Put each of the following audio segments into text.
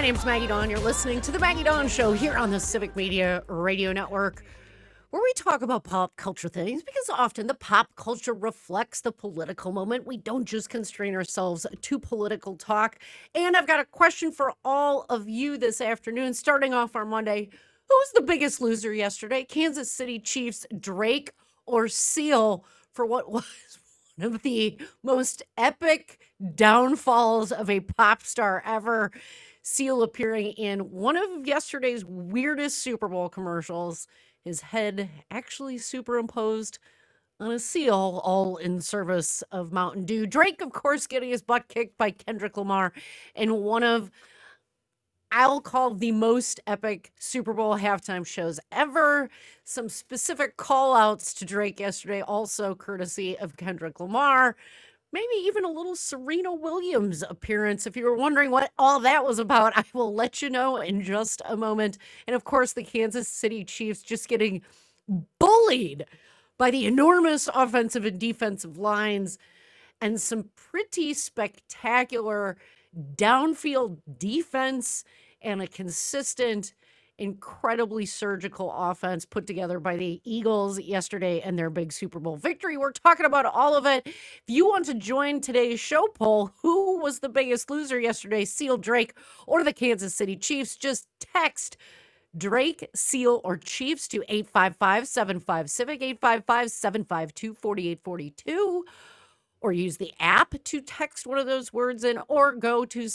name's Maggie Dawn. You're listening to The Maggie Dawn Show here on the Civic Media Radio Network, where we talk about pop culture things because often the pop culture reflects the political moment. We don't just constrain ourselves to political talk. And I've got a question for all of you this afternoon, starting off our Monday. Who was the biggest loser yesterday? Kansas City Chiefs, Drake, or Seal for what was one of the most epic downfalls of a pop star ever? Seal appearing in one of yesterday's weirdest Super Bowl commercials, his head actually superimposed on a seal, all in service of Mountain Dew. Drake, of course, getting his butt kicked by Kendrick Lamar in one of, I'll call, the most epic Super Bowl halftime shows ever. Some specific call outs to Drake yesterday, also courtesy of Kendrick Lamar. Maybe even a little Serena Williams appearance. If you were wondering what all that was about, I will let you know in just a moment. And of course, the Kansas City Chiefs just getting bullied by the enormous offensive and defensive lines and some pretty spectacular downfield defense and a consistent, incredibly surgical offense put together by the Eagles yesterday and their big Super Bowl victory. We're talking about all of it. If you want to join today's show poll, who was the biggest loser yesterday, Seal, Drake, or the Kansas City Chiefs? Just text Drake, Seal, or Chiefs to 855-75-CIVIC, 855-752-4842. Or use the app to text one of those words in, or go to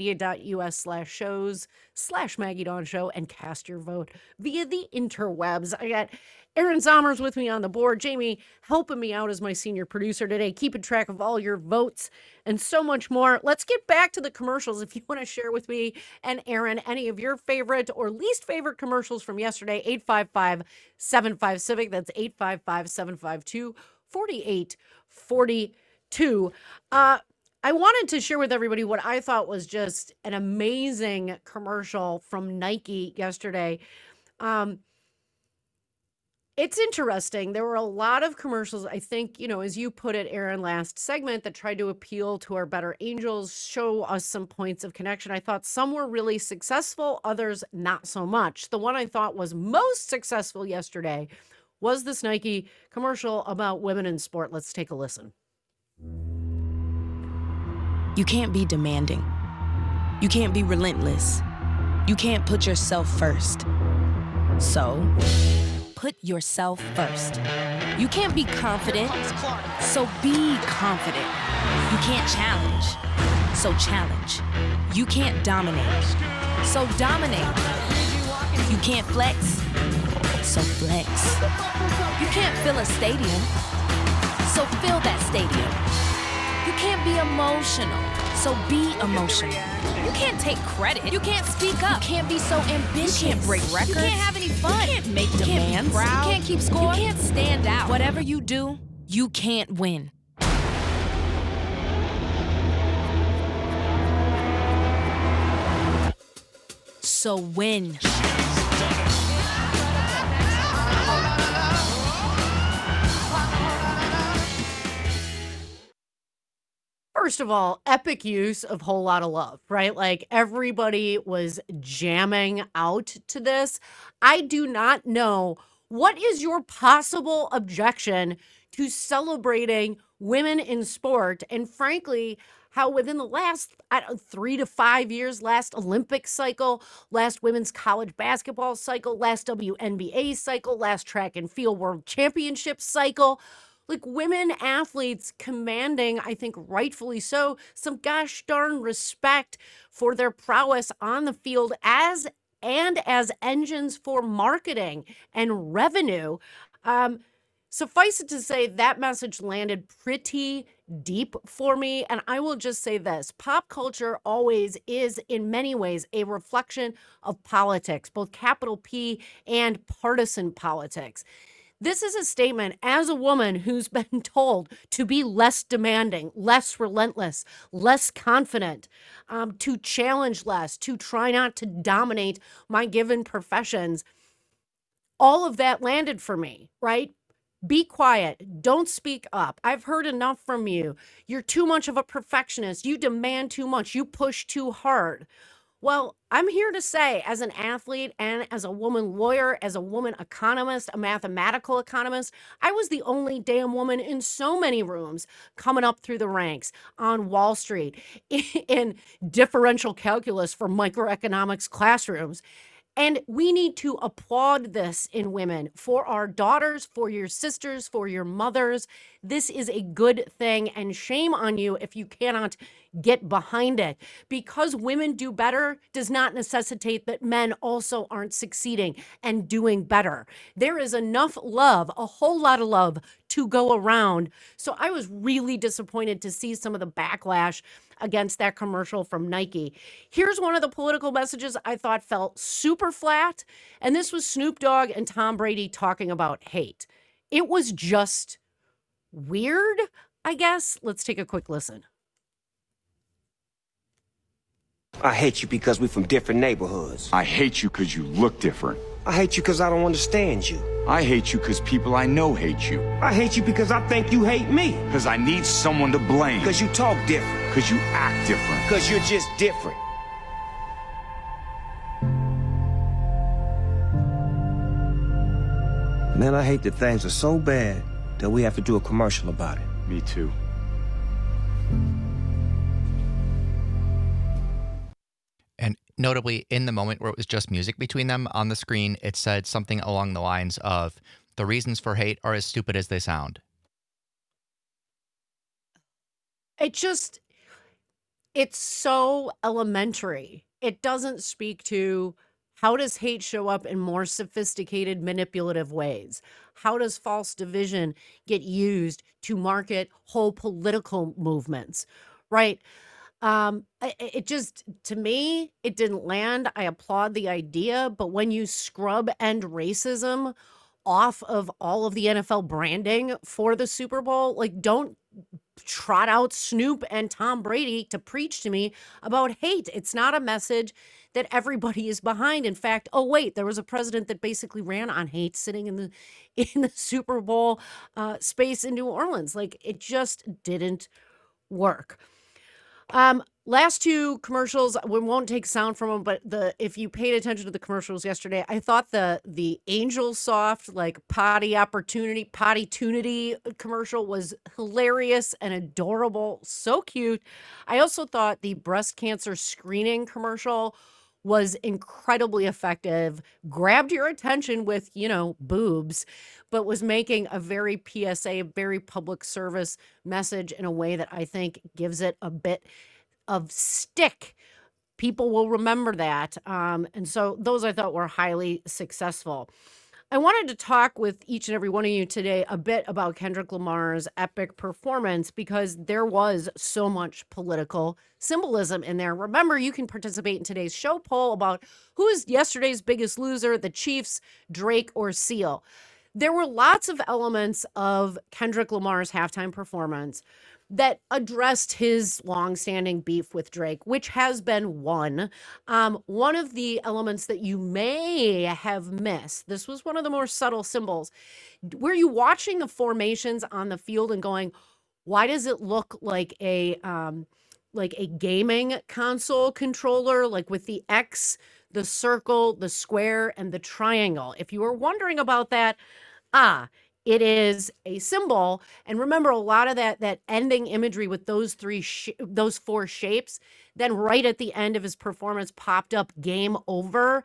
civicmedia.us/shows/Maggie Dawn Show and cast your vote via the interwebs. I got Aaron Zommers with me on the board, Jamie helping me out as my senior producer today, keeping track of all your votes and so much more. Let's get back to the commercials. If you want to share with me and Aaron any of your favorite or least favorite commercials from yesterday, 855-75-CIVIC. That's 855-752-4842. I wanted to share with everybody what I thought was just an amazing commercial from Nike yesterday. It's interesting. There were a lot of commercials, I think, as you put it, Aaron, last segment, that tried to appeal to our better angels, show us some points of connection. I thought some were really successful, others not so much. The one I thought was most successful yesterday was this Nike commercial about women in sport. Let's take a listen. You can't be demanding. You can't be relentless. You can't put yourself first. So, put yourself first. You can't be confident. So be confident. You can't challenge. So challenge. You can't dominate. So dominate. You can't flex. So flex. You can't fill a stadium. So fill that stadium. You can't be emotional, so be emotional. You can't take credit. You can't speak up. You can't be so ambitious. You can't break records. You can't have any fun. You can't make demands. You can't keep score. You can't stand out. Whatever you do, you can't win. So win. First of all, epic use of Whole Lotta Love, right? Like everybody was jamming out to this. I do not know, what is your possible objection to celebrating women in sport? And frankly, how within the last 3 to 5 years, last Olympic cycle, last women's college basketball cycle, last WNBA cycle, last track and field world championship cycle, like women athletes commanding, I think rightfully so, some gosh darn respect for their prowess on the field as engines for marketing and revenue. Suffice it to say, that message landed pretty deep for me. And I will just say this: pop culture always is, in many ways, a reflection of politics, both capital P and partisan politics. This is a statement as a woman who's been told to be less demanding, less relentless, less confident, to challenge less, to try not to dominate my given professions. All of that landed for me, right? Be quiet. Don't speak up. I've heard enough from you. You're too much of a perfectionist. You demand too much. You push too hard. Well, I'm here to say, as an athlete and as a woman lawyer, as a woman economist, a mathematical economist, I was the only damn woman in so many rooms coming up through the ranks on Wall Street in differential calculus for microeconomics classrooms. And we need to applaud this in women for our daughters, for your sisters, for your mothers. This is a good thing. And shame on you if you cannot get behind it. Because women do better does not necessitate that men also aren't succeeding and doing better. There is enough love, a whole lot of love to go around. So I was really disappointed to see some of the backlash against that commercial from Nike. Here's one of the political messages I thought felt super flat, and this was Snoop Dogg and Tom Brady talking about hate. It was just weird, I guess. Let's take a quick listen. I hate you because we're from different neighborhoods. I hate you because you look different. I hate you because I don't understand you. I hate you because people I know hate you. I hate you because I think you hate me. Because I need someone to blame. Because you talk different. Because you act different. Because you're just different. Man, I hate that things are so bad that we have to do a commercial about it. Me too. And notably, in the moment where it was just music between them on the screen, it said something along the lines of, "The reasons for hate are as stupid as they sound." It's so elementary. It doesn't speak to how does hate show up in more sophisticated, manipulative ways? How does false division get used to market whole political movements, right? It just, to me, it didn't land. I applaud the idea, but when you scrub end racism off of all of the NFL branding for the Super Bowl, like, don't trot out Snoop and Tom Brady to preach to me about hate. It's not a message that everybody is behind. In fact, oh wait, there was a president that basically ran on hate sitting in the in the Super Bowl space in New Orleans. Like, it just didn't work. Last two commercials, we won't take sound from them, but if you paid attention to the commercials yesterday, I thought the Angel Soft, like, potty-tunity commercial was hilarious and adorable, so cute. I also thought the breast cancer screening commercial was incredibly effective, grabbed your attention with, boobs, but was making a very PSA, very public service message in a way that I think gives it a bit of stick. People will remember that. And so those I thought were highly successful. I wanted to talk with each and every one of you today a bit about Kendrick Lamar's epic performance because there was so much political symbolism in there. Remember, you can participate in today's show poll about who is yesterday's biggest loser, the Chiefs, Drake, or Seal. There were lots of elements of Kendrick Lamar's halftime performance that addressed his longstanding beef with Drake, which has been won. One of the elements that you may have missed, this was one of the more subtle symbols. Were you watching the formations on the field and going, why does it look like a gaming console controller, like with the X, the circle, the square, and the triangle? If you were wondering about that, it is a symbol. And remember, a lot of that ending imagery with those those four shapes, then right at the end of his performance popped up game over.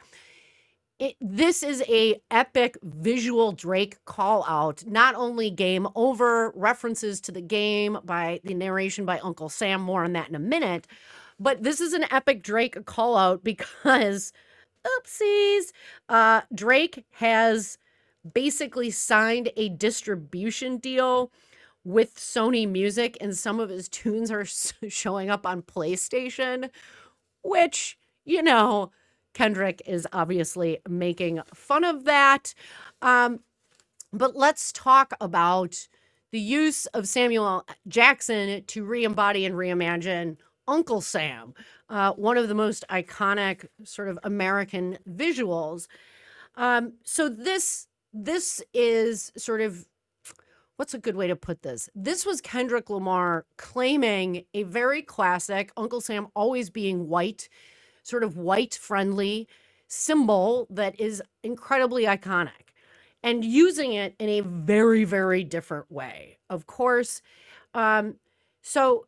This is a epic visual Drake call out, not only game over, references to the game by the narration by Uncle Sam, more on that in a minute, but this is an epic Drake call out because, oopsies, Drake has basically signed a distribution deal with Sony Music, and some of his tunes are showing up on PlayStation, which, Kendrick is obviously making fun of that. But let's talk about the use of Samuel Jackson to re-embody and reimagine Uncle Sam, one of the most iconic sort of American visuals. So this is sort of, what's a good way to put this? This was Kendrick Lamar claiming a very classic Uncle Sam always being white sort of white-friendly symbol that is incredibly iconic, and using it in a very, very different way. Of course, so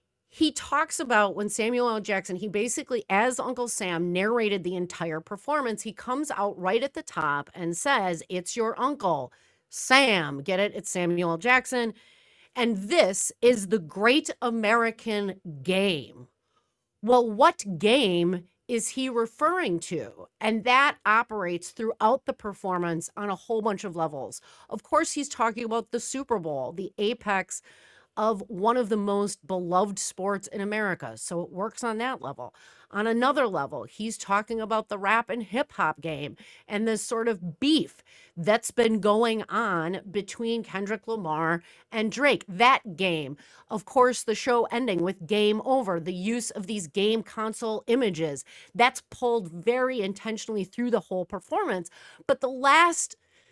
he talks about when Samuel L. Jackson, he basically, as Uncle Sam, narrated the entire performance. He comes out right at the top and says, "It's your uncle, Sam." Get it? It's Samuel L. Jackson. And this is the great American game. Well, what game is he referring to? And that operates throughout the performance on a whole bunch of levels. Of course, he's talking about the Super Bowl, the apex of one of the most beloved sports in America. So it works on that level. On another level, he's talking about the rap and hip hop game and this sort of beef that's been going on between Kendrick Lamar and Drake. That game, of course, the show ending with Game Over, the use of these game console images, that's pulled very intentionally through the whole performance. But the last,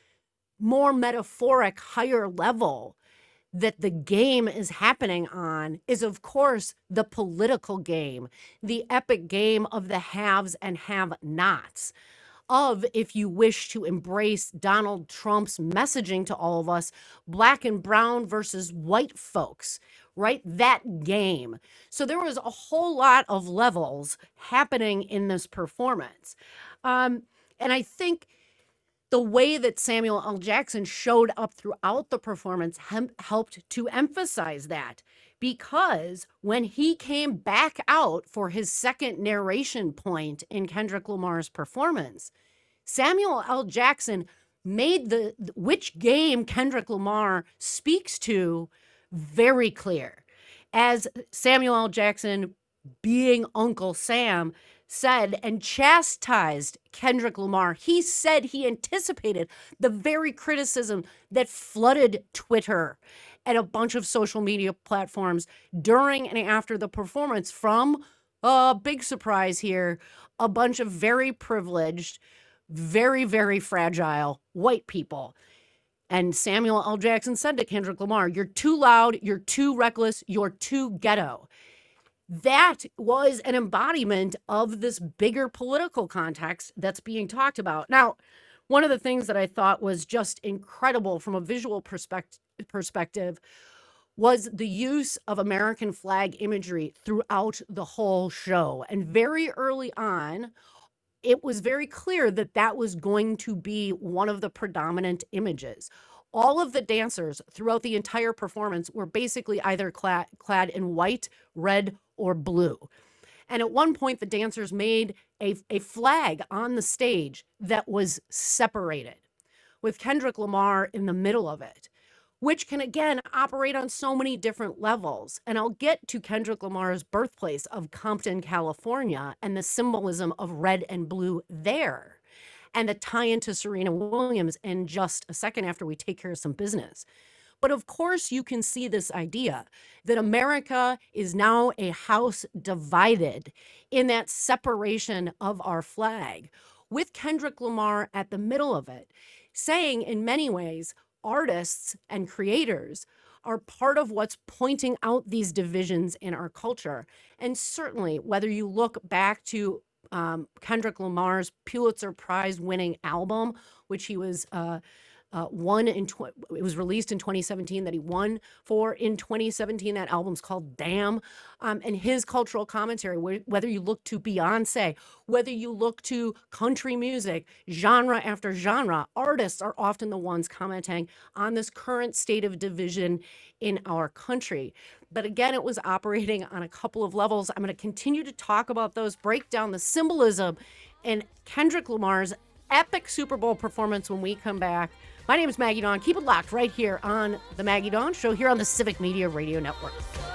more metaphoric, higher level that the game is happening on is, of course, the political game, the epic game of the haves and have-nots, of, if you wish to embrace Donald Trump's messaging to all of us, black and brown versus white folks, right? That game. So there was a whole lot of levels happening in this performance. And I think the way that Samuel L. Jackson showed up throughout the performance helped to emphasize that, because when he came back out for his second narration point in Kendrick Lamar's performance, Samuel L. Jackson made which game Kendrick Lamar speaks to very clear. As Samuel L. Jackson, being Uncle Sam, said and chastised Kendrick Lamar, he said he anticipated the very criticism that flooded Twitter and a bunch of social media platforms during and after the performance from, big surprise here, a bunch of very privileged, very, very fragile white people. And Samuel L. Jackson said to Kendrick Lamar, "You're too loud, you're too reckless, you're too ghetto." That was an embodiment of this bigger political context that's being talked about. Now, one of the things that I thought was just incredible from a visual perspective was the use of American flag imagery throughout the whole show. And very early on, it was very clear that that was going to be one of the predominant images. All of the dancers throughout the entire performance were basically either clad in white, red, or blue. And at one point, the dancers made a flag on the stage that was separated, with Kendrick Lamar in the middle of it, which can, again, operate on so many different levels. And I'll get to Kendrick Lamar's birthplace of Compton, California, and the symbolism of red and blue there, and the tie into Serena Williams in just a second after we take care of some business. But of course, you can see this idea that America is now a house divided in that separation of our flag, with Kendrick Lamar at the middle of it, saying in many ways, artists and creators are part of what's pointing out these divisions in our culture. And certainly, whether you look back to Kendrick Lamar's Pulitzer Prize winning album, which he was it was released in 2017, that he won for in 2017. That album's called Damn. And his cultural commentary, whether you look to Beyonce, whether you look to country music, genre after genre, artists are often the ones commenting on this current state of division in our country. But again, it was operating on a couple of levels. I'm going to continue to talk about those, break down the symbolism in Kendrick Lamar's epic Super Bowl performance when we come back. My name is Maggie Dawn. Keep it locked right here on The Maggie Dawn Show here on the Civic Media Radio Network.